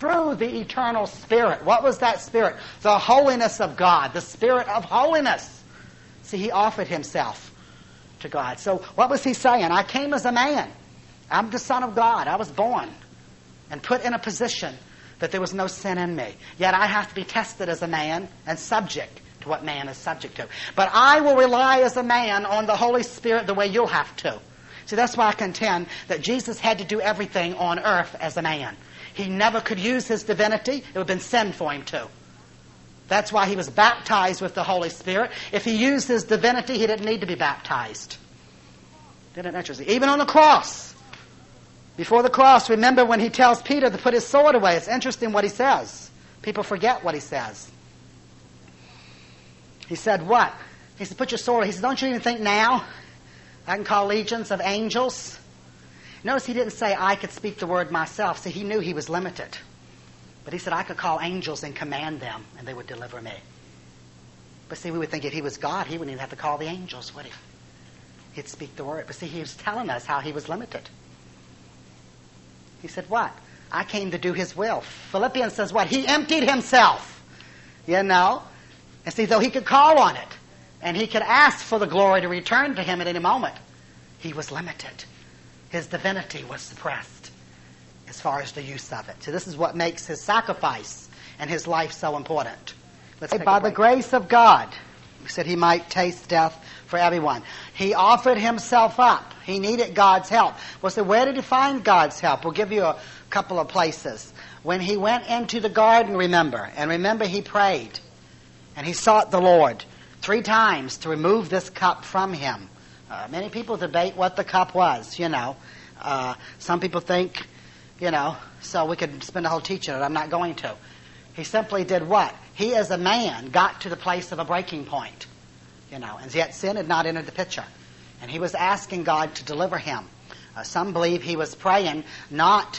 through the eternal Spirit. What was that Spirit? The holiness of God, the Spirit of holiness. See, he offered himself to God. So what was he saying? I came as a man. I'm the Son of God. I was born and put in a position that there was no sin in me. Yet I have to be tested as a man and subject to what man is subject to. But I will rely as a man on the Holy Spirit the way you'll have to. See, that's why I contend that Jesus had to do everything on earth as a man. He never could use his divinity. It would have been sin for him to. That's why he was baptized with the Holy Spirit. If he used his divinity, he didn't need to be baptized. Isn't it interesting? Even on the cross. Before the cross, remember when he tells Peter to put his sword away. It's interesting what he says. People forget what he says. He said what? He said, put your sword away. He said, don't you even think now I can call legions of angels? Notice he didn't say I could speak the word myself. See, he knew he was limited. But he said I could call angels and command them, and they would deliver me. But see, we would think if he was God, he wouldn't even have to call the angels, would he? He'd speak the word. But see, he was telling us how he was limited. He said what? I came to do his will. Philippians says what? He emptied himself. You know? And see, though he could call on it, and he could ask for the glory to return to him at any moment, he was limited. His divinity was suppressed as far as the use of it. So this is what makes his sacrifice and his life so important. Let's say, by the grace of God, he said he might taste death for everyone. He offered himself up. He needed God's help. Well, so where did he find God's help? We'll give you a couple of places. When he went into the garden, remember he prayed. And he sought the Lord 3 times to remove this cup from him. Many people debate what the cup was, you know. Some people think, you know, so we could spend a whole teaching on it. I'm not going to. He simply did what? He, as a man, got to the place of a breaking point, you know, and yet sin had not entered the picture. And he was asking God to deliver him. Some believe he was praying not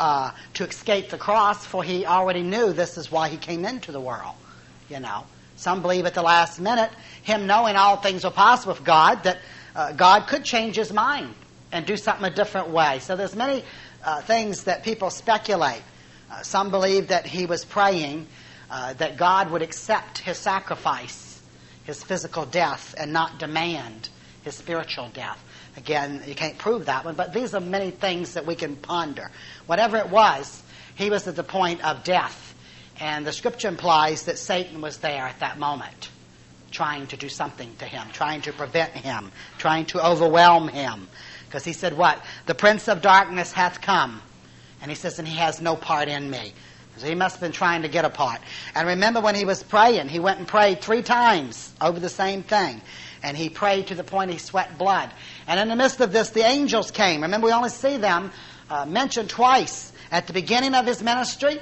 to escape the cross, for he already knew this is why he came into the world, you know. Some believe at the last minute, him knowing all things were possible with God, that God could change his mind and do something a different way. So there's many things that people speculate. Some believe that he was praying that God would accept his sacrifice, his physical death, and not demand his spiritual death. Again, you can't prove that one, but these are many things that we can ponder. Whatever it was, he was at the point of death. And the scripture implies that Satan was there at that moment, trying to do something to him, trying to prevent him, trying to overwhelm him. Because he said what? The prince of darkness hath come. And he says, and he has no part in me. So he must have been trying to get a part. And remember when he was praying, he went and prayed 3 times over the same thing. And he prayed to the point he sweat blood. And in the midst of this, the angels came. Remember, we only see them mentioned twice. At the beginning of his ministry,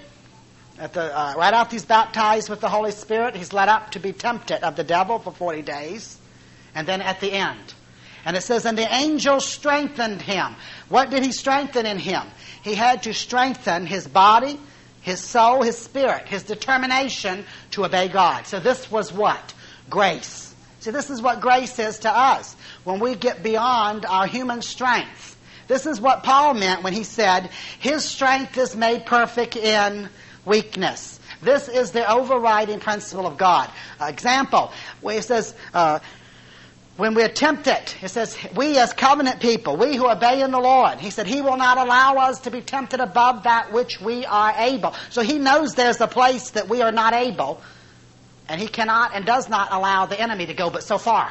right after he's baptized with the Holy Spirit, he's led up to be tempted of the devil for 40 days. And then at the end. And it says, and the angels strengthened him. What did he strengthen in him? He had to strengthen his body, his soul, his spirit, his determination to obey God. So this was what? Grace. See, this is what grace is to us. When we get beyond our human strength. This is what Paul meant when he said, his strength is made perfect in weakness. This is the overriding principle of God. Example, where it says, when we're tempted, it says, we as covenant people, we who obey in the Lord, he said, he will not allow us to be tempted above that which we are able. So he knows there's a place that we are not able, and he cannot and does not allow the enemy to go but so far.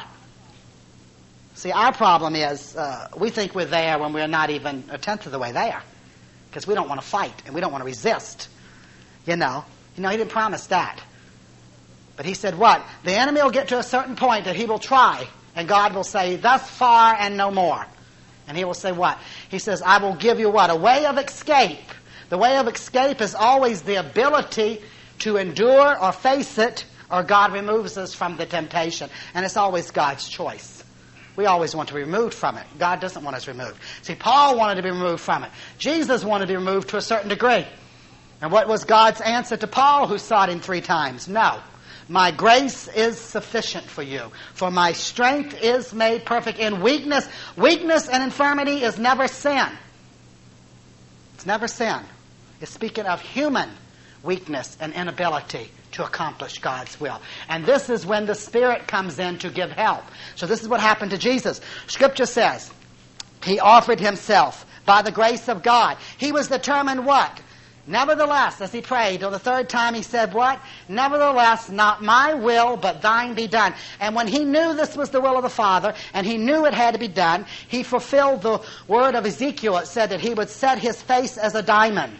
See, our problem is we think we're there when we're not even a tenth of the way there, because we don't want to fight and we don't want to resist. You know, he didn't promise that. But he said what? The enemy will get to a certain point that he will try, and God will say, thus far and no more. And he will say what? He says, I will give you what? A way of escape. The way of escape is always the ability to endure or face it, or God removes us from the temptation. And it's always God's choice. We always want to be removed from it. God doesn't want us removed. See, Paul wanted to be removed from it. Jesus wanted to be removed to a certain degree. And what was God's answer to Paul, who sought him 3 times? No. My grace is sufficient for you, for my strength is made perfect in weakness. Weakness and infirmity is never sin. It's never sin. It's speaking of human weakness and inability to accomplish God's will. And this is when the Spirit comes in to give help. So this is what happened to Jesus. Scripture says, he offered himself by the grace of God. He was determined what? Nevertheless, as he prayed, on the third time he said what? Nevertheless, not my will, but thine be done. And when he knew this was the will of the Father, and he knew it had to be done, he fulfilled the word of Ezekiel. It said that he would set his face as a diamond.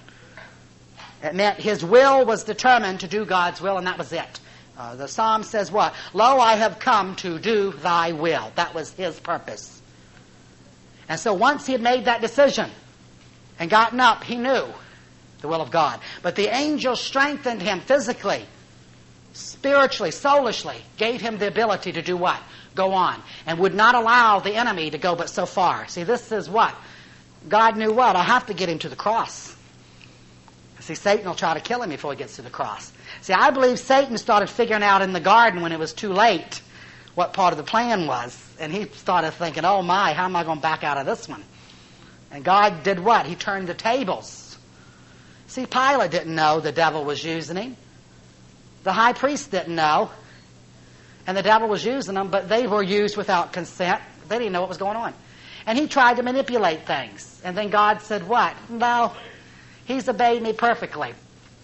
It meant his will was determined to do God's will, and that was it. The Psalm says what? Lo, I have come to do thy will. That was his purpose. And so once he had made that decision and gotten up, he knew the will of God. But the angel strengthened him physically, spiritually, soulishly, gave him the ability to do what? Go on. And would not allow the enemy to go but so far. See, this is what? God knew what? I have to get him to the cross. See, Satan will try to kill him before he gets to the cross. See, I believe Satan started figuring out in the garden when it was too late what part of the plan was. And he started thinking, oh my, how am I going to back out of this one? And God did what? He turned the tables. See, Pilate didn't know the devil was using him. The high priest didn't know. And the devil was using them, but they were used without consent. They didn't know what was going on. And he tried to manipulate things. And then God said what? No, he's obeyed me perfectly.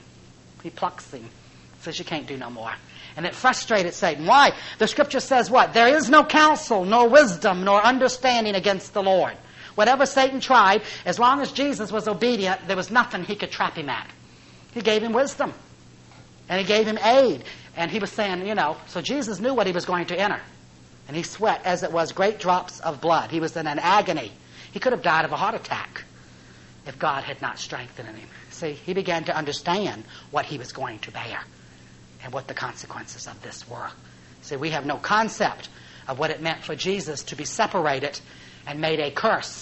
He plucks him. Says you can't do no more. And it frustrated Satan. Why? The scripture says what? There is no counsel, nor wisdom, nor understanding against the Lord. Whatever Satan tried, as long as Jesus was obedient, there was nothing he could trap him at. He gave him wisdom. And he gave him aid. And he was saying, so Jesus knew what he was going to enter. And he sweat as it was great drops of blood. He was in an agony. He could have died of a heart attack if God had not strengthened him. See, he began to understand what he was going to bear and what the consequences of this were. See, we have no concept of what it meant for Jesus to be separated and made a curse.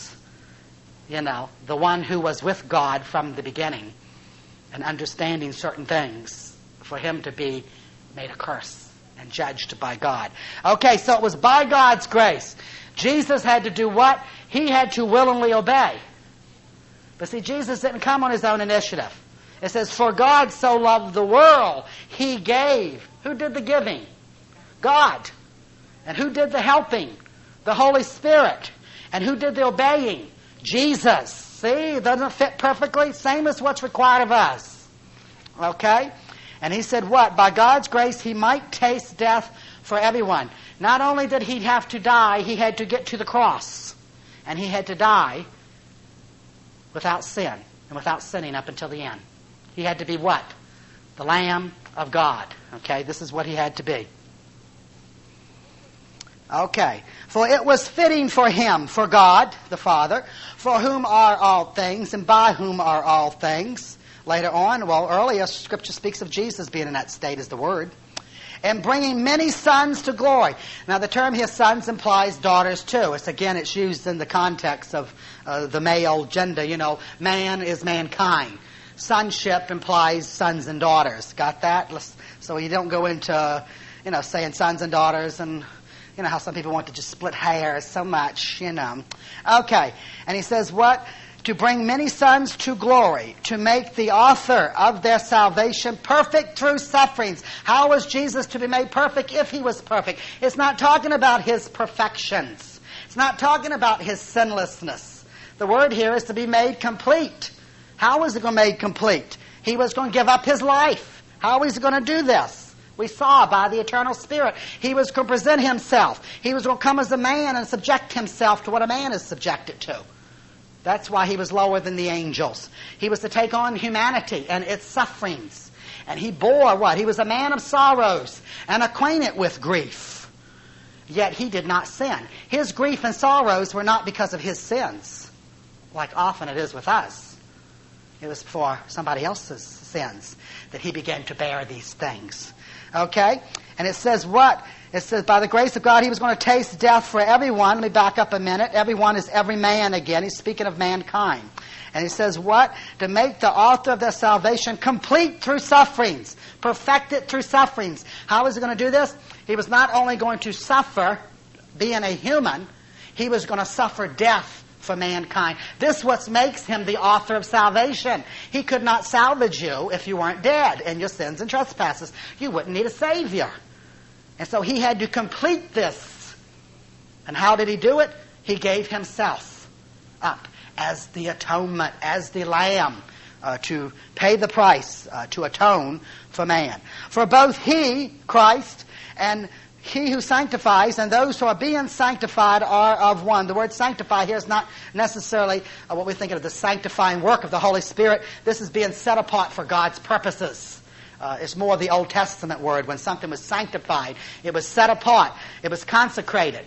The one who was with God from the beginning and understanding certain things, for him to be made a curse and judged by God. Okay, so it was by God's grace. Jesus had to do what? He had to willingly obey. But see, Jesus didn't come on his own initiative. It says, for God so loved the world, he gave. Who did the giving? God. And who did the helping? The Holy Spirit. And who did the obeying? Jesus. See, doesn't it fit perfectly? Same as what's required of us. Okay? And he said what? By God's grace, he might taste death for everyone. Not only did he have to die, he had to get to the cross. And he had to die without sin and without sinning up until the end. He had to be what? The Lamb of God. Okay, this is what he had to be. Okay, for it was fitting for him, for God, the Father, for whom are all things and by whom are all things. Later on, earlier, Scripture speaks of Jesus being in that state as the Word. And bringing many sons to glory. Now, the term here, sons, implies daughters, too. It's used in the context of the male gender. Man is mankind. Sonship implies sons and daughters. Got that? So you don't go into, saying sons and daughters and, how some people want to just split hairs so much, Okay. And he says what? To bring many sons to glory, to make the author of their salvation perfect through sufferings. How was Jesus to be made perfect if he was perfect? It's not talking about his perfections. It's not talking about his sinlessness. The word here is to be made complete. How was he going to be made complete? He was going to give up his life. How was he going to do this? We saw by the eternal Spirit. He was going to present himself. He was going to come as a man and subject himself to what a man is subjected to. That's why he was lower than the angels. He was to take on humanity and its sufferings. And he bore what? He was a man of sorrows and acquainted with grief. Yet he did not sin. His grief and sorrows were not because of his sins, like often it is with us. It was for somebody else's sins that he began to bear these things. Okay? And it says what? It says, by the grace of God, he was going to taste death for everyone. Let me back up a minute. Everyone is every man again. He's speaking of mankind. And he says what? To make the author of their salvation complete through sufferings. Perfected through sufferings. How is he going to do this? He was not only going to suffer, being a human, he was going to suffer death for mankind. This what makes him the author of salvation. He could not salvage you if you weren't dead in your sins and trespasses. You wouldn't need a Savior. And so he had to complete this. And how did he do it? He gave himself up as the atonement, as the lamb, to pay the price, to atone for man. For both he, Christ, and he who sanctifies and those who are being sanctified are of one. The word sanctify here is not necessarily what we think of the sanctifying work of the Holy Spirit. This is being set apart for God's purposes. It's more the Old Testament word. When something was sanctified, it was set apart. It was consecrated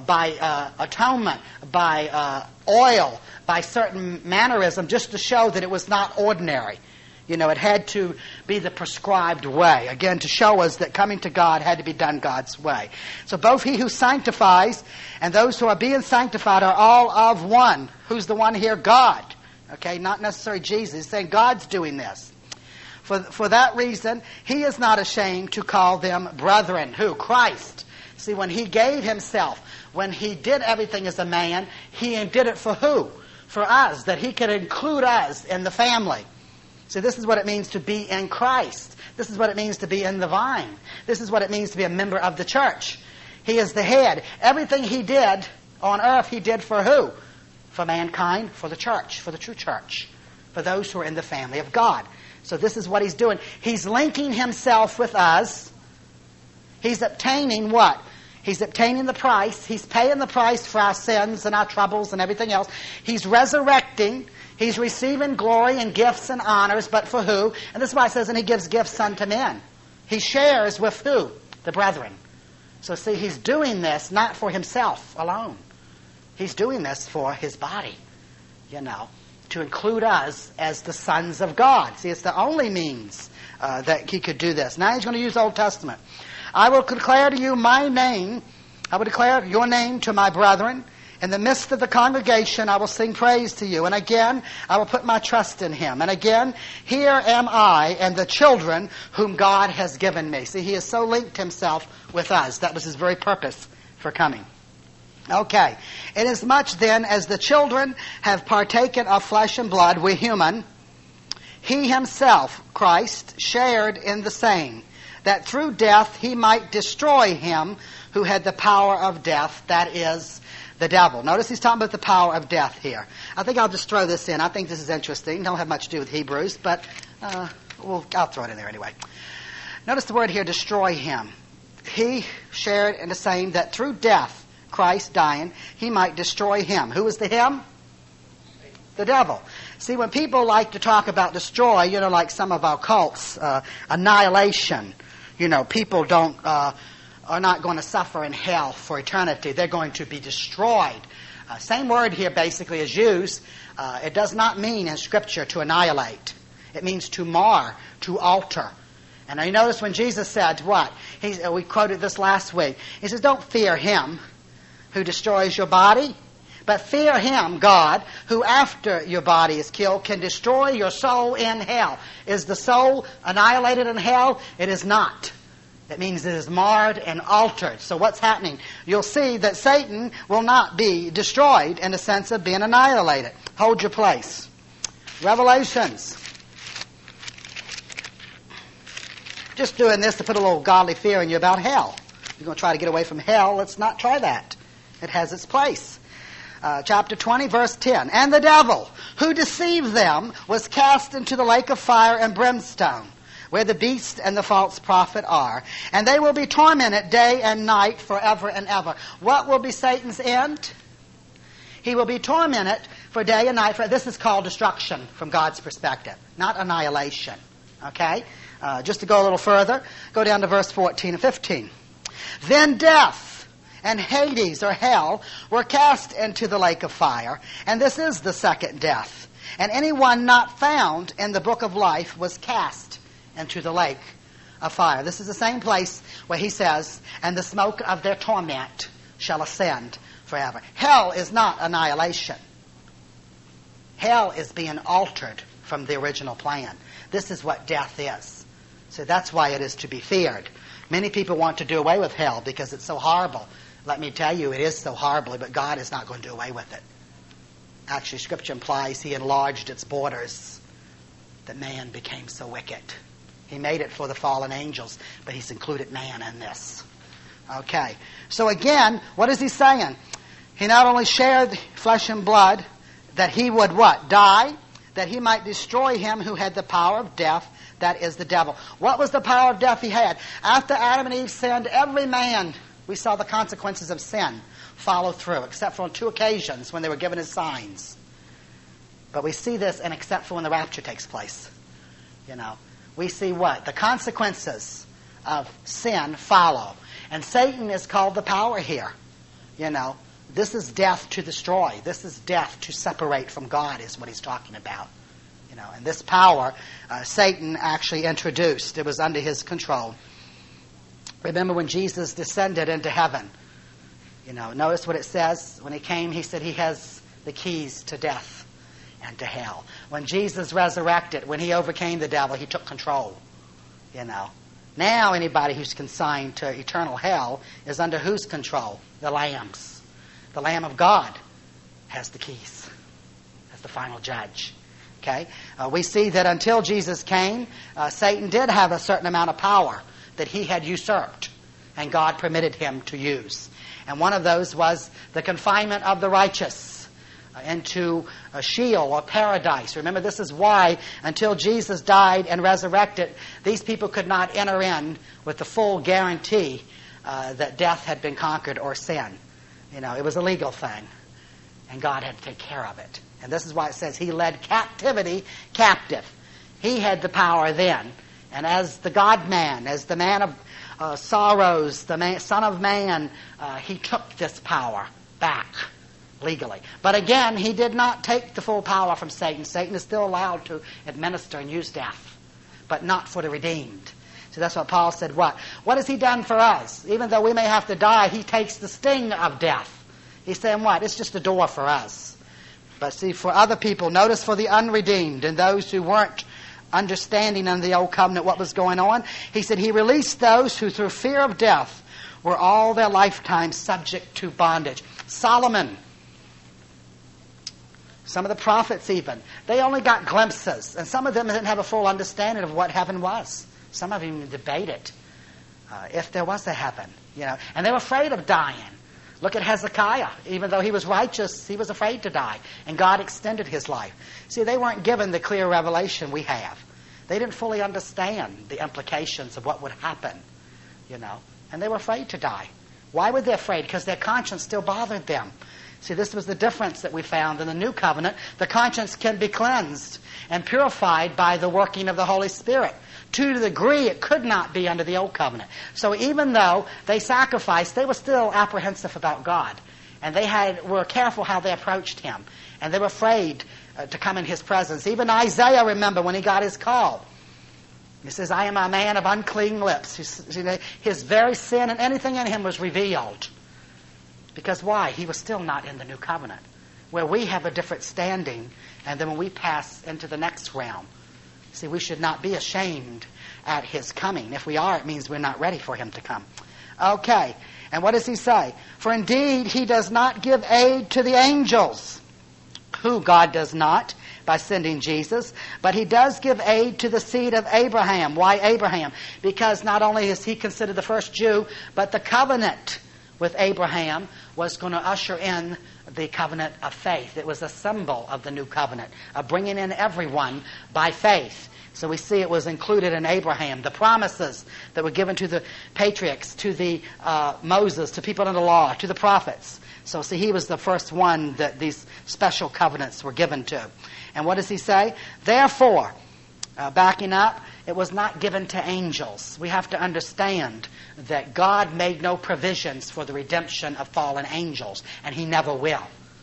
by atonement, by oil, by certain mannerism, just to show that it was not ordinary. You know, it had to be the prescribed way. Again, to show us that coming to God had to be done God's way. So both he who sanctifies and those who are being sanctified are all of one. Who's the one here? God. Okay, not necessarily Jesus. He's saying God's doing this. For that reason, he is not ashamed to call them brethren. Who? Christ. See, when he gave himself, when he did everything as a man, he did it for who? For us, that he could include us in the family. See, this is what it means to be in Christ. This is what it means to be in the vine. This is what it means to be a member of the church. He is the head. Everything he did on earth, he did for who? For mankind, for the church, for the true church, for those who are in the family of God. So this is what he's doing. He's linking himself with us. He's obtaining what? He's obtaining the price. He's paying the price for our sins and our troubles and everything else. He's resurrecting. He's receiving glory and gifts and honors, but for who? And this is why it says, and he gives gifts unto men. He shares with who? The brethren. So see, he's doing this not for himself alone. He's doing this for his body, you know, to include us as the sons of God. See, it's the only means that he could do this. Now he's going to use Old Testament. I will declare to you my name. I will declare your name to my brethren. In the midst of the congregation, I will sing praise to you. And again, I will put my trust in him. And again, here am I and the children whom God has given me. See, he has so linked himself with us. That was his very purpose for coming. Okay. Inasmuch then as the children have partaken of flesh and blood, we're human, he himself, Christ, shared in the same, that through death he might destroy him who had the power of death, that is, the devil. Notice he's talking about the power of death here. I think I'll just throw this in. I think this is interesting. Don't have much to do with Hebrews, but I'll throw it in there anyway. Notice the word here, destroy him. He shared in the same that through death, Christ dying, he might destroy him. Who is the him? The devil. See, when people like to talk about destroy, you know, like some of our cults, annihilation, you know, people are not going to suffer in hell for eternity. They're going to be destroyed. Same word here basically is used. It does not mean in Scripture to annihilate. It means to mar, to alter. And you notice when Jesus said what? We quoted this last week. He says, don't fear him who destroys your body, but fear him, God, who after your body is killed can destroy your soul in hell. Is the soul annihilated in hell? It is not. That means it is marred and altered. So what's happening? You'll see that Satan will not be destroyed in the sense of being annihilated. Hold your place. Revelations. Just doing this to put a little godly fear in you about hell. You're going to try to get away from hell. Let's not try that. It has its place. Chapter 20, verse 10. And the devil, who deceived them, was cast into the lake of fire and brimstone, where the beast and the false prophet are. And they will be tormented day and night forever and ever. What will be Satan's end? He will be tormented for day and night. This is called destruction from God's perspective, not annihilation. Okay? Just to go a little further, go down to verse 14 and 15. Then death and Hades, or hell, were cast into the lake of fire. And this is the second death. And anyone not found in the book of life was cast into the lake of fire. This is the same place where he says, and the smoke of their torment shall ascend forever. Hell is not annihilation. Hell is being altered from the original plan. This is what death is. So that's why it is to be feared. Many people want to do away with hell because it's so horrible. Let me tell you, it is so horrible, but God is not going to do away with it. Actually, Scripture implies he enlarged its borders, that man became so wicked. He made it for the fallen angels, but he's included man in this. Okay. So again, what is he saying? He not only shared flesh and blood, that he would what? Die, that he might destroy him who had the power of death, that is the devil. What was the power of death he had? After Adam and Eve sinned, every man, we saw the consequences of sin follow through, except for on 2 occasions when they were given as signs. But we see this, and except for when the rapture takes place. We see what? The consequences of sin follow. And Satan is called the power here. This is death to destroy. This is death to separate from God is what he's talking about. And this power, Satan actually introduced. It was under his control. Remember when Jesus descended into heaven? Notice what it says. When he came, he said he has the keys to death and to hell. When Jesus resurrected, when he overcame the devil, he took control. Now anybody who's consigned to eternal hell is under whose control? The Lamb's. The Lamb of God has the keys as the final judge. Okay? We see that until Jesus came, Satan did have a certain amount of power that he had usurped, and God permitted him to use. And one of those was the confinement of the righteous into a Sheol or paradise. Remember, this is why until Jesus died and resurrected, these people could not enter in with the full guarantee that death had been conquered or sin. It was a legal thing, and God had to take care of it. And this is why it says he led captivity captive. He had the power then. And as the God-man, as the man of sorrows, the Son of Man, he took this power back legally. But again, he did not take the full power from Satan. Satan is still allowed to administer and use death, but not for the redeemed. So that's what Paul said. What has he done for us? Even though we may have to die, he takes the sting of death. He's saying what? It's just a door for us. But see, for other people, notice for the unredeemed and those who weren't understanding under the old covenant what was going on, he said he released those who through fear of death were all their lifetime subject to bondage. Solomon, some of the prophets even, they only got glimpses, and some of them didn't have a full understanding of what heaven was. Some of them debated if there was a heaven, and they were afraid of dying. Look at Hezekiah. Even though he was righteous, he was afraid to die, and God extended his life. See, they weren't given the clear revelation we have. They didn't fully understand the implications of what would happen, and they were afraid to die. Why were they afraid? Because their conscience still bothered them. See, this was the difference that we found in the New Covenant. The conscience can be cleansed and purified by the working of the Holy Spirit. To the degree it could not be under the Old Covenant. So even though they sacrificed, they were still apprehensive about God. And they were careful how they approached him. And they were afraid to come in his presence. Even Isaiah, remember, when he got his call, he says, I am a man of unclean lips. His very sin and anything in him was revealed. Because why? He was still not in the New Covenant, where we have a different standing, and then when we pass into the next realm. See, we should not be ashamed at his coming. If we are, it means we're not ready for him to come. Okay, and what does he say? For indeed he does not give aid to the angels, who God does not, by sending Jesus, but he does give aid to the seed of Abraham. Why Abraham? Because not only is he considered the first Jew, but the covenant with Abraham was going to usher in the covenant of faith. It was a symbol of the new covenant, of bringing in everyone by faith. So we see it was included in Abraham. The promises that were given to the patriarchs, to the Moses, to people under the law, to the prophets. So see, he was the first one that these special covenants were given to. And what does he say? Therefore, backing up, it was not given to angels. We have to understand that God made no provisions for the redemption of fallen angels, and he never will.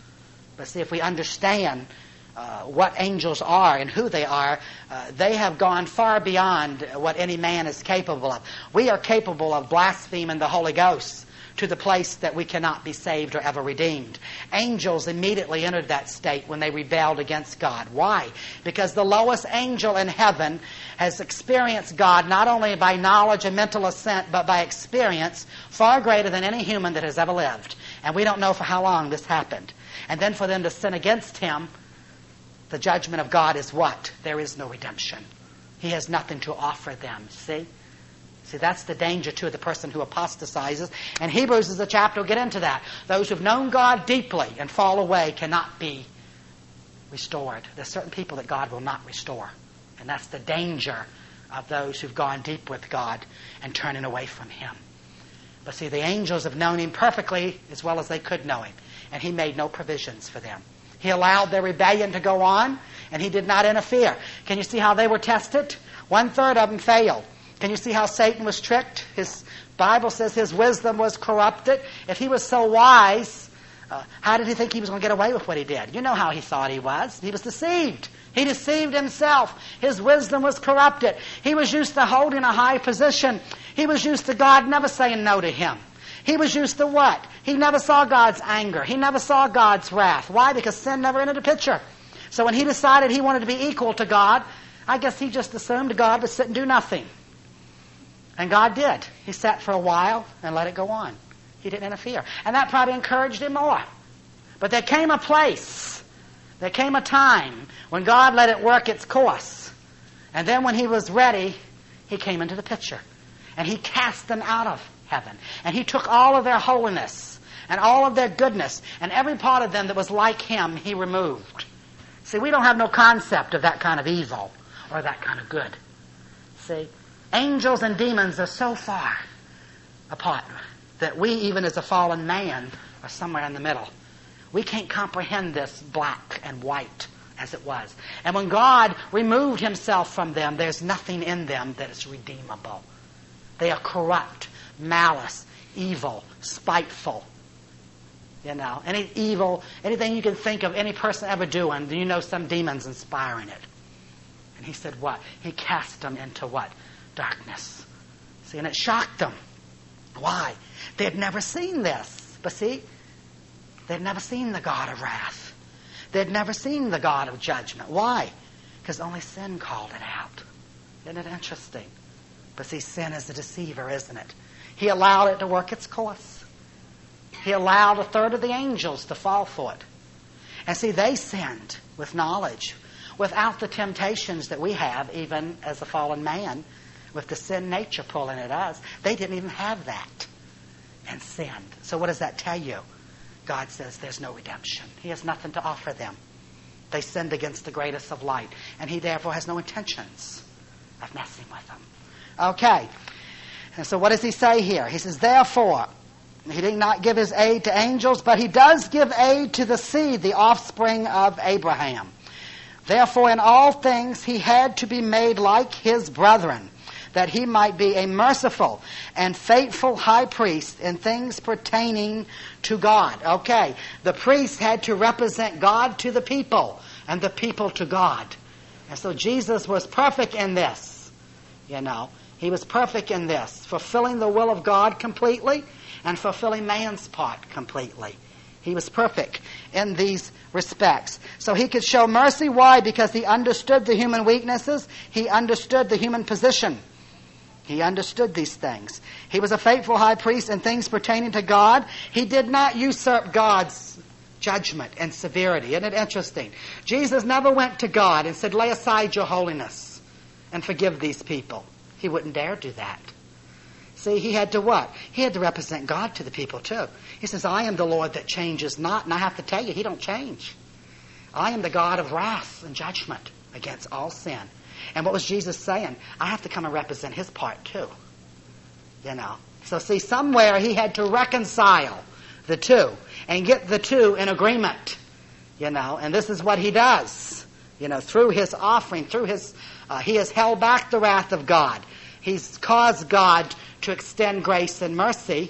But see, if we understand what angels are and who they are, they have gone far beyond what any man is capable of. We are capable of blaspheming the Holy Ghost to the place that we cannot be saved or ever redeemed. Angels immediately entered that state when they rebelled against God. Why? Because the lowest angel in heaven has experienced God not only by knowledge and mental assent, but by experience far greater than any human that has ever lived. And we don't know for how long this happened. And then for them to sin against him, the judgment of God is what? There is no redemption. He has nothing to offer them. See? See, that's the danger to the person who apostatizes. And Hebrews is a chapter will get into that. Those who've known God deeply and fall away cannot be restored. There's certain people that God will not restore. And that's the danger of those who've gone deep with God and turning away from him. But see, the angels have known him perfectly as well as they could know him. And he made no provisions for them. He allowed their rebellion to go on, and he did not interfere. Can you see how they were tested? 1/3 of them failed. Can you see how Satan was tricked? His Bible says his wisdom was corrupted. If he was so wise, how did he think he was going to get away with what he did? You know how he thought he was. He was deceived. He deceived himself. His wisdom was corrupted. He was used to holding a high position. He was used to God never saying no to him. He was used to what? He never saw God's anger. He never saw God's wrath. Why? Because sin never entered the picture. So when he decided he wanted to be equal to God, I guess he just assumed God would sit and do nothing. And God did. He sat for a while and let it go on. He didn't interfere. And that probably encouraged him more. But there came a place, there came a time when God let it work its course. And then when he was ready, he came into the picture. And he cast them out of heaven. And he took all of their holiness and all of their goodness and every part of them that was like him, he removed. See, we don't have no concept of that kind of evil or that kind of good. See? Angels and demons are so far apart that we, even as a fallen man, are somewhere in the middle. We can't comprehend this black and white as it was. And when God removed himself from them, there's nothing in them that is redeemable. They are corrupt, malice, evil, spiteful. You know, any evil, anything you can think of any person ever doing, you know some demon's inspiring it. And he said what? He cast them into what? Darkness. See, and it shocked them. Why? They had never seen this. But see, they'd never seen the God of wrath. They'd never seen the God of judgment. Why? Because only sin called it out. Isn't it interesting? But see, sin is a deceiver, isn't it? He allowed it to work its course. He allowed 1/3 of the angels to fall for it. And see, they sinned with knowledge, without the temptations that we have, even as a fallen man, with the sin nature pulling at us. They didn't even have that and sinned. So what does that tell you? God says there's no redemption. He has nothing to offer them. They sinned against the greatest of light, and he therefore has no intentions of messing with them. Okay. And so what does he say here? He says, therefore, he did not give his aid to angels, but he does give aid to the seed, the offspring of Abraham. Therefore, in all things he had to be made like his brethren, that he might be a merciful and faithful high priest in things pertaining to God. Okay, the priest had to represent God to the people, and the people to God. And so Jesus was perfect in this. You know, he was perfect in this, fulfilling the will of God completely and fulfilling man's part completely. He was perfect in these respects. So he could show mercy. Why? Because he understood the human weaknesses. He understood the human position. He understood these things. He was a faithful high priest in things pertaining to God. He did not usurp God's judgment and severity. Isn't it interesting? Jesus never went to God and said, lay aside your holiness and forgive these people. He wouldn't dare do that. See, he had to what? He had to represent God to the people too. He says, I am the Lord that changes not. And I have to tell you, he don't change. I am the God of wrath and judgment against all sin. And what was Jesus saying? I have to come and represent his part too. You know. So see, somewhere he had to reconcile the two and get the two in agreement. You know, and this is what he does. You know, through his offering, through his, he has held back the wrath of God. He's caused God to extend grace and mercy,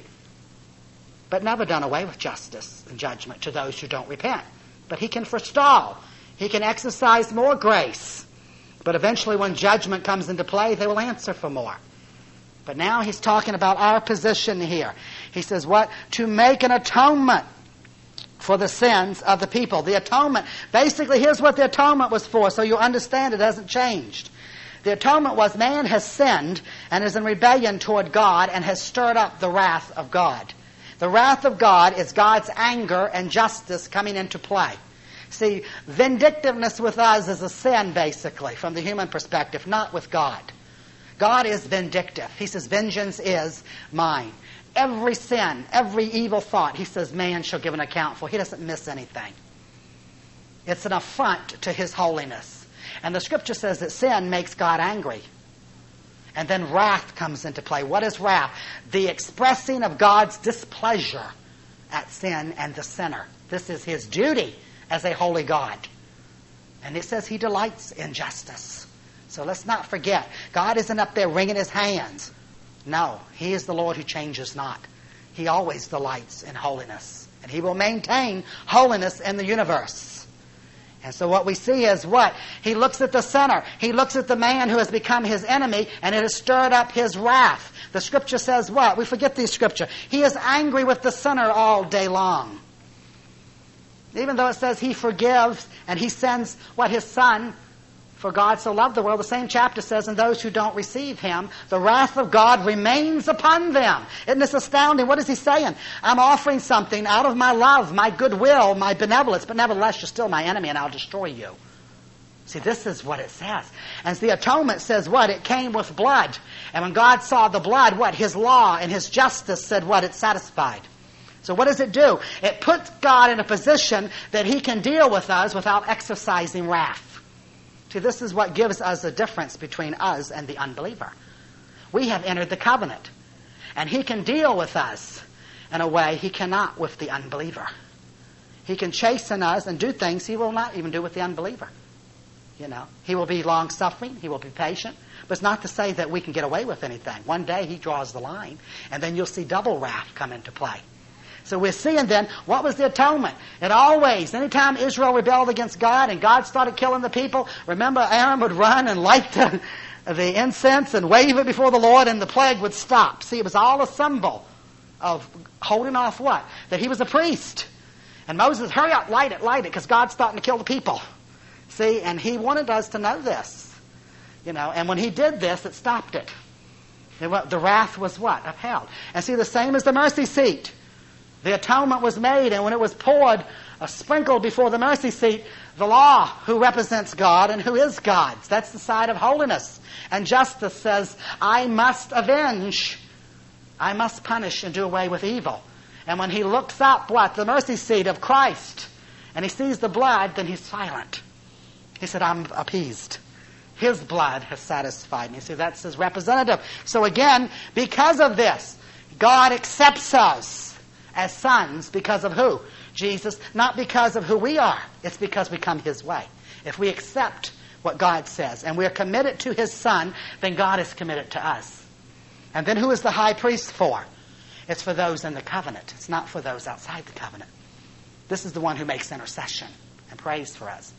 but never done away with justice and judgment to those who don't repent. But he can forestall. He can exercise more grace. But eventually when judgment comes into play, they will answer for more. But now he's talking about our position here. He says what? To make an atonement for the sins of the people. The atonement, basically here's what the atonement was for, so you understand it hasn't changed. The atonement was man has sinned and is in rebellion toward God and has stirred up the wrath of God. The wrath of God is God's anger and justice coming into play. See, vindictiveness with us is a sin, basically, from the human perspective, not with God. God is vindictive. He says, vengeance is mine. Every sin, every evil thought, he says, man shall give an account for. He doesn't miss anything. It's an affront to his holiness. And the Scripture says that sin makes God angry. And then wrath comes into play. What is wrath? The expressing of God's displeasure at sin and the sinner. This is his duty as a holy God. And it says he delights in justice. So let's not forget, God isn't up there wringing his hands. No, he is the Lord who changes not. He always delights in holiness. And he will maintain holiness in the universe. And so what we see is what? He looks at the sinner. He looks at the man who has become his enemy, and it has stirred up his wrath. The Scripture says what? We forget the Scripture. He is angry with the sinner all day long. Even though it says he forgives and he sends what? His Son. For God so loved the world, the same chapter says, and those who don't receive him, the wrath of God remains upon them. Isn't this astounding? What is he saying? I'm offering something out of my love, my goodwill, my benevolence, but nevertheless you're still my enemy and I'll destroy you. See, this is what it says. And the atonement says what? It came with blood. And when God saw the blood, what? His law and his justice said what? It's satisfied. So what does it do? It puts God in a position that he can deal with us without exercising wrath. See, this is what gives us a difference between us and the unbeliever. We have entered the covenant, and he can deal with us in a way he cannot with the unbeliever. He can chasten us and do things he will not even do with the unbeliever. You know, he will be long-suffering, he will be patient, but it's not to say that we can get away with anything. One day he draws the line, and then you'll see double wrath come into play. So we're seeing then, what was the atonement? It always, anytime Israel rebelled against God and God started killing the people, remember Aaron would run and light the incense and wave it before the Lord and the plague would stop. See, it was all a symbol of holding off what? That he was a priest. And Moses, hurry up, light it, because God's starting to kill the people. See, and he wanted us to know this. You know, and when he did this, it stopped it. The wrath was what? Upheld. And see, the same as the mercy seat. The atonement was made, and when it was poured, sprinkled before the mercy seat, the law, who represents God and who is God's. That's the side of holiness. And justice says, I must avenge. I must punish and do away with evil. And when he looks up, what? The mercy seat of Christ, and he sees the blood, then he's silent. He said, I'm appeased. His blood has satisfied me. See, that's his representative. So again, because of this, God accepts us as sons because of who? Jesus. Not because of who we are. It's because we come his way. If we accept what God says and we're committed to his Son, then God is committed to us. And then who is the high priest for? It's for those in the covenant. It's not for those outside the covenant. This is the one who makes intercession and prays for us.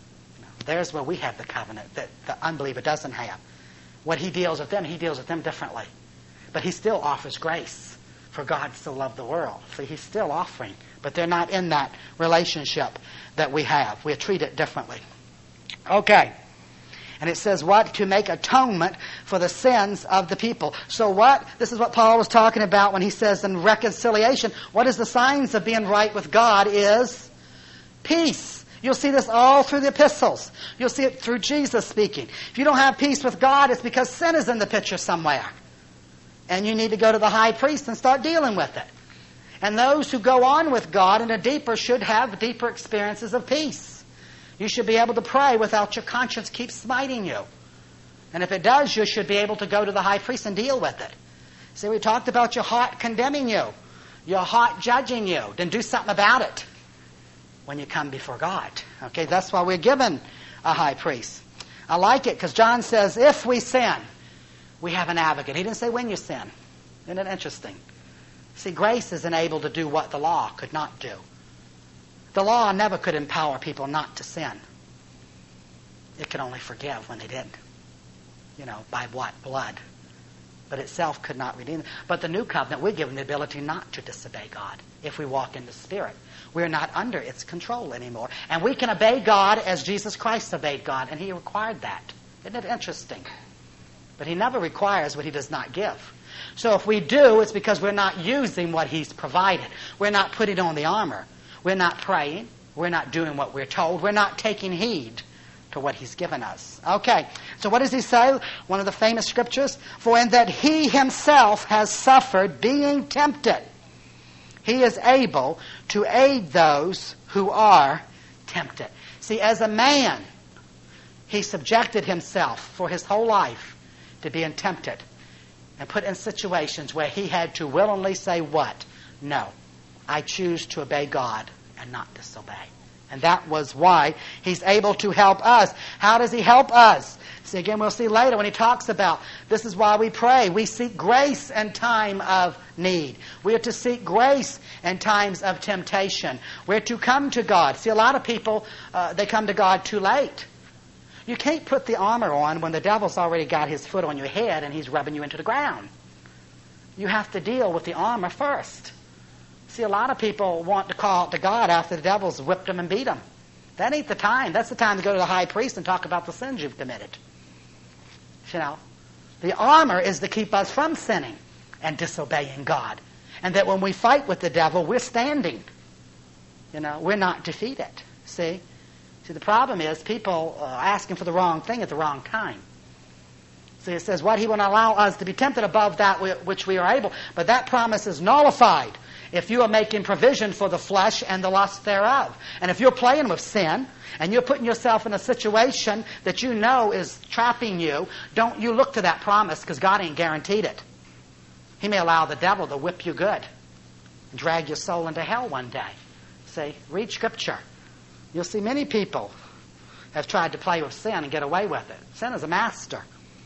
There's where we have the covenant that the unbeliever doesn't have. When he deals with them differently. But he still offers grace. For God so loved the world. See, he's still offering. But they're not in that relationship that we have. We're treated differently. Okay. And it says what? To make atonement for the sins of the people. So what? This is what Paul was talking about when he says in reconciliation. What is the signs of being right with God is peace. You'll see this all through the epistles. You'll see it through Jesus speaking. If you don't have peace with God, it's because sin is in the picture somewhere. And you need to go to the high priest and start dealing with it. And those who go on with God in a deeper should have deeper experiences of peace. You should be able to pray without your conscience keep smiting you. And if it does, you should be able to go to the high priest and deal with it. See, we talked about your heart condemning you, your heart judging you. Then do something about it when you come before God. Okay, that's why we're given a high priest. I like it because John says, if we sin, we have an advocate. He didn't say when you sin. Isn't it interesting? See, grace is enabled to do what the law could not do. The law never could empower people not to sin. It could only forgive when they did. You know, by what? Blood. But itself could not redeem. But the new covenant, we're given the ability not to disobey God if we walk in the Spirit. We're not under its control anymore. And we can obey God as Jesus Christ obeyed God, and he required that. Isn't it interesting? But he never requires what he does not give. So if we do, it's because we're not using what He's provided. We're not putting on the armor. We're not praying. We're not doing what we're told. We're not taking heed to what He's given us. Okay, so what does He say? One of the famous scriptures, for in that He Himself has suffered being tempted, He is able to aid those who are tempted. See, as a man, He subjected Himself for His whole life to being tempted and put in situations where He had to willingly say what? No, I choose to obey God and not disobey. And that was why He's able to help us. How does He help us? See, again, we'll see later when He talks about this is why we pray. We seek grace in time of need. We are to seek grace in times of temptation. We're to come to God. See, a lot of people, they come to God too late. You can't put the armor on when the devil's already got his foot on your head and he's rubbing you into the ground. You have to deal with the armor first. See, a lot of people want to call out to God after the devil's whipped them and beat them. That ain't the time. That's the time to go to the high priest and talk about the sins you've committed. You know, the armor is to keep us from sinning and disobeying God. And that when we fight with the devil, we're standing. You know, we're not defeated. See, the problem is people asking for the wrong thing at the wrong time. See, it says, what He will not allow us to be tempted above that which we are able. But that promise is nullified if you are making provision for the flesh and the lust thereof. And if you're playing with sin and you're putting yourself in a situation that you know is trapping you, don't you look to that promise, because God ain't guaranteed it. He may allow the devil to whip you good and drag your soul into hell one day. See, read Scripture. You'll see many people have tried to play with sin and get away with it. Sin is a master.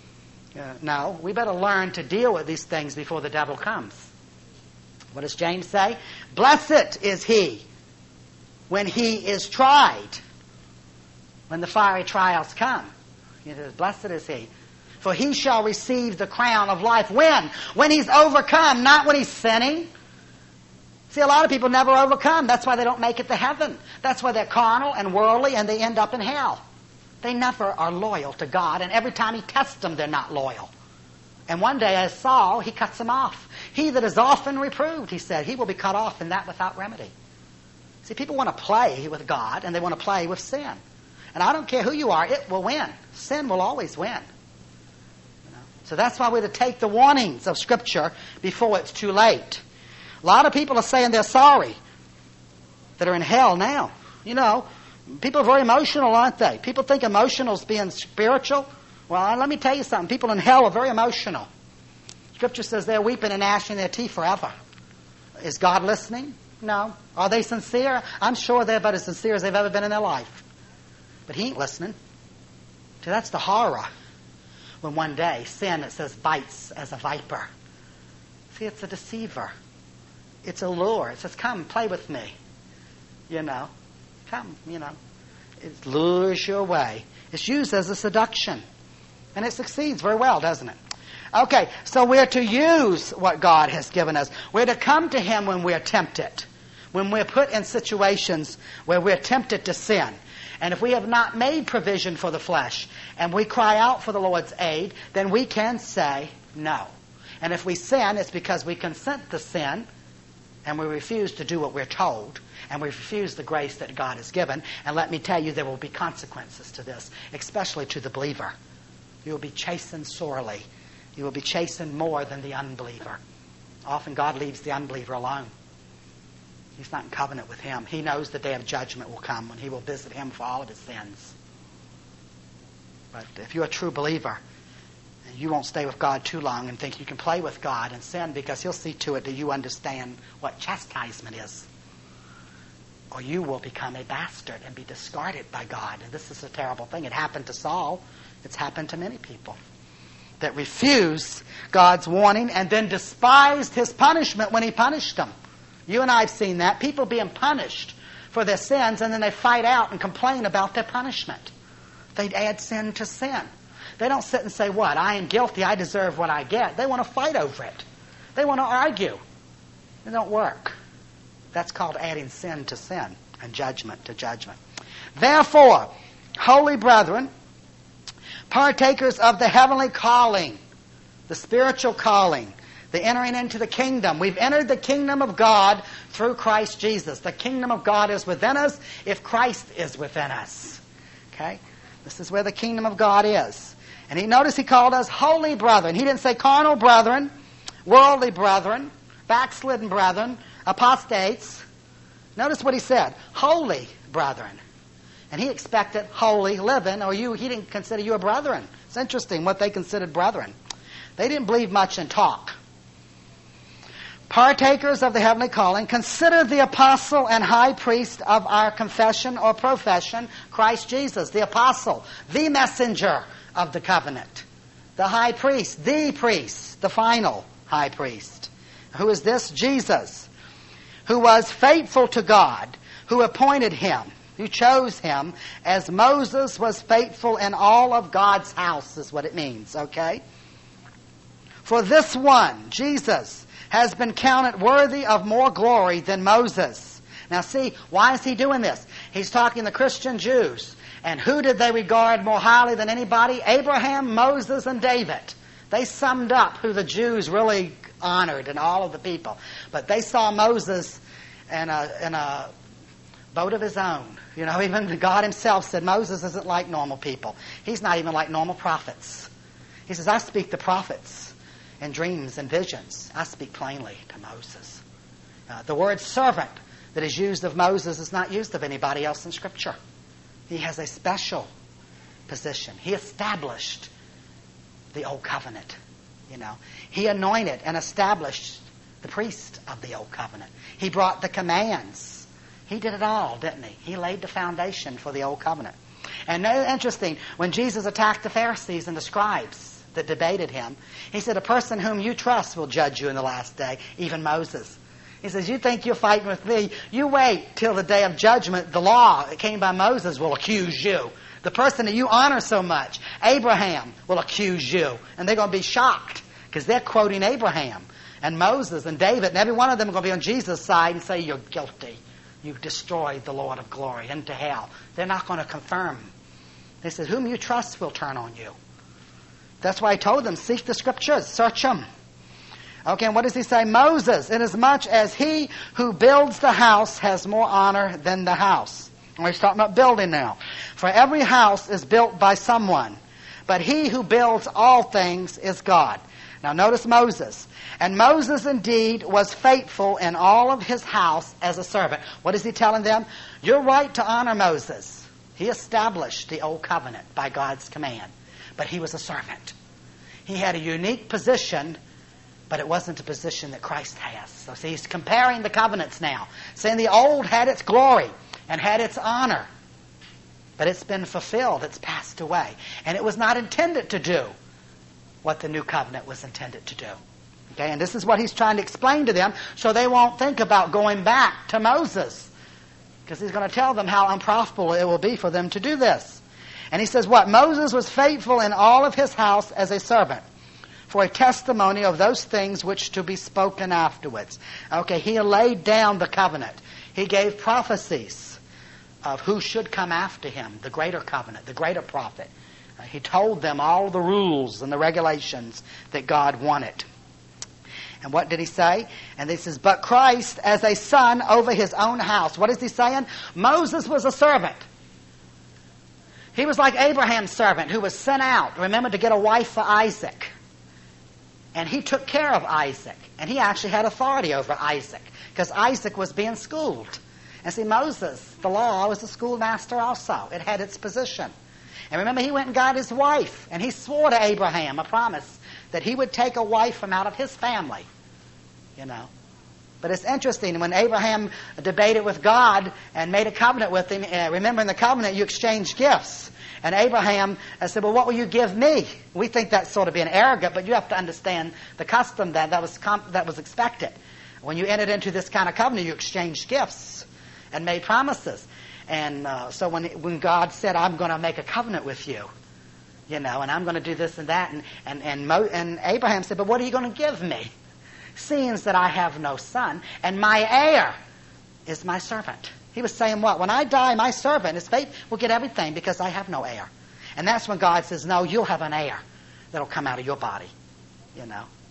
No, we better learn to deal with these things before the devil comes. What does James say? Blessed is he when he is tried. When the fiery trials come. He says, blessed is he. For he shall receive the crown of life. When? When he's overcome, not when he's sinning. See, a lot of people never overcome. That's why they don't make it to heaven. That's why they're carnal and worldly and they end up in hell. They never are loyal to God, and every time He tests them, they're not loyal. And one day, as Saul, He cuts them off. He that is often reproved, He said, he will be cut off, and that without remedy. See, people want to play with God, and they want to play with sin. And I don't care who you are, it will win. Sin will always win. You know? So that's why we're to take the warnings of Scripture before it's too late. A lot of people are saying they're sorry that are in hell now. You know, people are very emotional, aren't they? People think emotional is being spiritual. Well, let me tell you something. People in hell are very emotional. Scripture says they're weeping and gnashing their teeth forever. Is God listening? No. Are they sincere? I'm sure they're about as sincere as they've ever been in their life. But He ain't listening. So that's the horror. When one day sin, it says, bites as a viper. See, it's a deceiver. It's a lure. It says, come, play with me. You know. Come, you know. It lures you away. It's used as a seduction. And it succeeds very well, doesn't it? Okay, so we're to use what God has given us. We're to come to Him when we're tempted. When we're put in situations where we're tempted to sin. And if we have not made provision for the flesh, and we cry out for the Lord's aid, then we can say no. And if we sin, it's because we consent to sin, and we refuse to do what we're told, and we refuse the grace that God has given. And let me tell you, there will be consequences to this, especially to the believer. You will be chastened sorely. You will be chastened more than the unbeliever. Often God leaves the unbeliever alone. He's not in covenant with him. He knows the day of judgment will come when He will visit him for all of his sins. But if you're a true believer, you won't stay with God too long and think you can play with God and sin, because He'll see to it that you understand what chastisement is. Or you will become a bastard and be discarded by God. And this is a terrible thing. It happened to Saul. It's happened to many people that refused God's warning and then despised His punishment when He punished them. You and I have seen that. People being punished for their sins, and then they fight out and complain about their punishment. They add sin to sin. They don't sit and say, what? I am guilty. I deserve what I get. They want to fight over it. They want to argue. It don't work. That's called adding sin to sin and judgment to judgment. Therefore, holy brethren, partakers of the heavenly calling, the spiritual calling, The entering into the kingdom. We've entered the kingdom of God through Christ Jesus. The kingdom of God is within us if Christ is within us. Okay? This is where the kingdom of God is. And notice he called us holy brethren. He didn't say carnal brethren, worldly brethren, backslidden brethren, apostates. Notice what he said. Holy brethren. And he expected holy living, or he didn't consider you a brethren. It's interesting what they considered brethren. They didn't believe much in talk. Partakers of the heavenly calling, consider the apostle and high priest of our confession or profession, Christ Jesus, the apostle, the messenger of the covenant, the high priest, the final high priest. Who is this? Jesus, who was faithful to God, who appointed him, who chose him, as Moses was faithful in all of God's house, is what it means, okay? For this one, Jesus, has been counted worthy of more glory than Moses. Now see, why is he doing this? He's talking to the Christian Jews. And who did they regard more highly than anybody? Abraham, Moses, and David. They summed up who the Jews really honored and all of the people. But they saw Moses in a boat of his own. You know, even God himself said Moses isn't like normal people. He's not even like normal prophets. He says, I speak to prophets in dreams and visions. I speak plainly to Moses. The word servant that is used of Moses is not used of anybody else in Scripture. He has a special position. He established the old covenant. You know, he anointed and established the priest of the old covenant. He brought the commands. He did it all, didn't he? He laid the foundation for the old covenant. And interesting, when Jesus attacked the Pharisees and the scribes that debated him, he said, a person whom you trust will judge you in the last day, even Moses. He says, you think you're fighting with me? You wait till the day of judgment. The law that came by Moses will accuse you. The person that you honor so much, Abraham, will accuse you. And they're going to be shocked because they're quoting Abraham and Moses and David, and every one of them are going to be on Jesus' side and say, you're guilty. You destroyed the Lord of glory into hell. They're not going to confirm. They said, whom you trust will turn on you. That's why he told them, seek the Scriptures, search them. Okay, and what does he say? Moses, inasmuch as he who builds the house has more honor than the house. And we're talking about building now. For every house is built by someone, but he who builds all things is God. Now notice Moses. And Moses indeed was faithful in all of his house as a servant. What is he telling them? You're right to honor Moses. He established the old covenant by God's command. But he was a servant. He had a unique position, but it wasn't a position that Christ has. So see, he's comparing the covenants now, saying the old had its glory and had its honor, but it's been fulfilled, it's passed away. And it was not intended to do what the new covenant was intended to do. Okay, and this is what he's trying to explain to them, so they won't think about going back to Moses, because he's going to tell them how unprofitable it will be for them to do this. And he says what? Moses was faithful in all of his house as a servant, for a testimony of those things which to be spoken afterwards. Okay, he laid down the covenant. He gave prophecies of who should come after him, the greater covenant, the greater prophet. He told them all the rules and the regulations that God wanted. And what did he say? And he says, but Christ as a son over his own house. What is he saying? Moses was a servant. He was like Abraham's servant who was sent out, remember, to get a wife for Isaac. And he took care of Isaac. And he actually had authority over Isaac because Isaac was being schooled. And see, Moses, the law, was a schoolmaster also. It had its position. And remember, he went and got his wife. And he swore to Abraham a promise that he would take a wife from out of his family. You know. But it's interesting, when Abraham debated with God and made a covenant with him, remember in the covenant you exchange gifts. And Abraham said, well, what will you give me? We think that's sort of being arrogant, but you have to understand the custom that was expected. When you entered into this kind of covenant, you exchanged gifts and made promises. And so when God said, I'm going to make a covenant with you, you know, and I'm going to do this and that, and Abraham said, but what are you going to give me? Seeing that I have no son, and my heir is my servant. He was saying what? When I die, my servant, his faith, will get everything because I have no heir. And that's when God says, no, you'll have an heir that'll come out of your body. You know.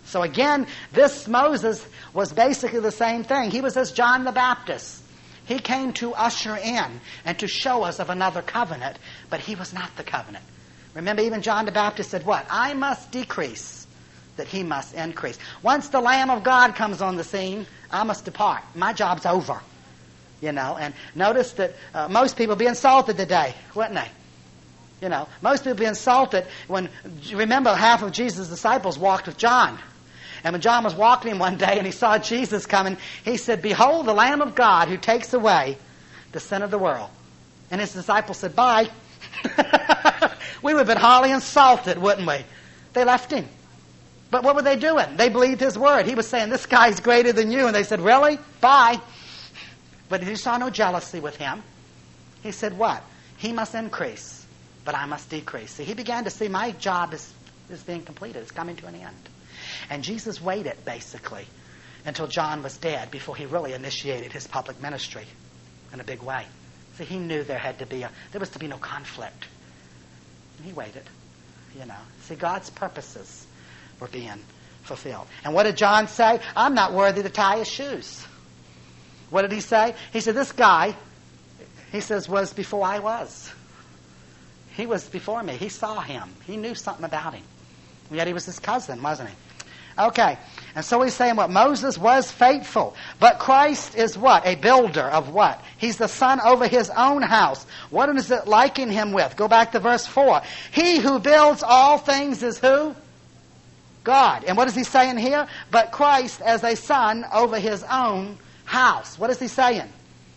So again, this Moses was basically the same thing. He was as John the Baptist. He came to usher in and to show us of another covenant, but he was not the covenant. Remember, even John the Baptist said what? I must decrease, that he must increase. Once the Lamb of God comes on the scene, I must depart. My job's over. And notice that most people be insulted today, wouldn't they? Most people be insulted when, remember, half of Jesus' disciples walked with John. And when John was walking in one day and he saw Jesus coming, he said, behold the Lamb of God who takes away the sin of the world. And his disciples said, bye. We would have been hardly insulted, wouldn't we? They left him. But what were they doing? They believed his word. He was saying, this guy's greater than you. And they said, really? Bye. But he saw no jealousy with him. He said, what? He must increase, but I must decrease. See, he began to see my job is being completed. It's coming to an end. And Jesus waited, basically, until John was dead before he really initiated his public ministry in a big way. See, he knew there was to be no conflict. And he waited, See, God's purposes were being fulfilled. And what did John say? I'm not worthy to tie his shoes. What did he say? He said, this guy, he says, was before I was. He was before me. He saw him. He knew something about him. And yet he was his cousin, wasn't he? Okay. And so he's saying what? Moses was faithful. But Christ is what? A builder of what? He's the son over his own house. What does it liken him with? Go back to verse 4. He who builds all things is who? God. And what is he saying here? But Christ as a son over his own house. What is he saying?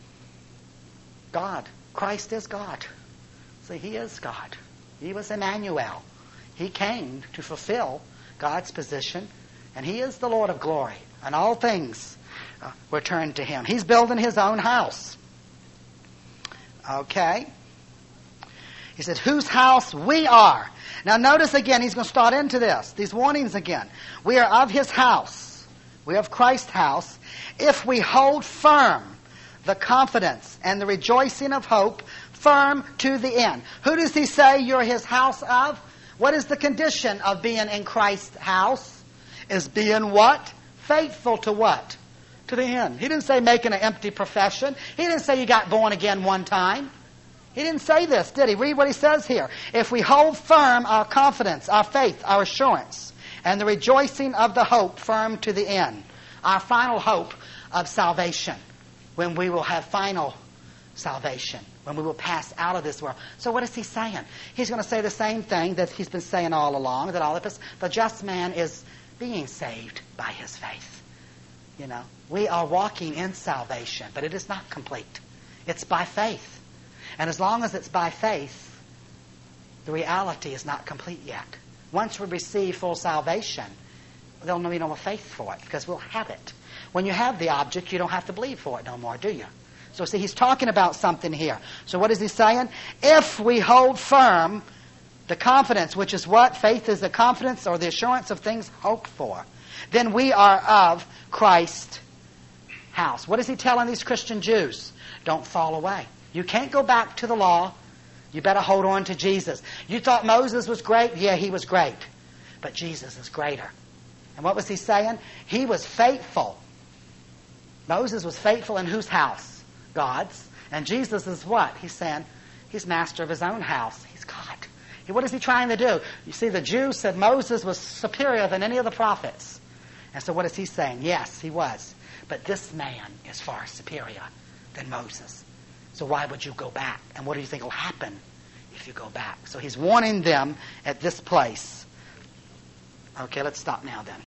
God. Christ is God. See, he is God. He was Emmanuel. He came to fulfill God's position, and he is the Lord of glory. And all things were turned to him. He's building his own house. Okay. He said, whose house we are. Now notice again, he's going to start into this. These warnings again. We are of his house. We are of Christ's house. If we hold firm the confidence and the rejoicing of hope firm to the end. Who does he say you're his house of? What is the condition of being in Christ's house? Is being what? Faithful to what? To the end. He didn't say making an empty profession. He didn't say you got born again one time. He didn't say this, did he? Read what he says here. If we hold firm our confidence, our faith, our assurance, and the rejoicing of the hope firm to the end. Our final hope of salvation, when we will have final salvation, when we will pass out of this world. So what is he saying? He's going to say the same thing that he's been saying all along, that all of us, the just man is being saved by his faith. We are walking in salvation, but it is not complete. It's by faith. And as long as it's by faith, the reality is not complete yet. Once we receive full salvation, there'll be no faith for it, because we'll have it. When you have the object, you don't have to believe for it no more, do you? So see, he's talking about something here. So what is he saying? If we hold firm the confidence, which is what? Faith is the confidence or the assurance of things hoped for. Then we are of Christ's house. What is he telling these Christian Jews? Don't fall away. You can't go back to the law. You better hold on to Jesus. You thought Moses was great? Yeah, he was great. But Jesus is greater. And what was he saying? He was faithful. Moses was faithful in whose house? God's. And Jesus is what? He's saying he's master of his own house. He's God. What is he trying to do? You see, the Jews said Moses was superior than any of the prophets. And so what is he saying? Yes, he was. But this man is far superior than Moses. So why would you go back? And what do you think will happen if you go back? So he's warning them at this place. Okay, let's stop now then.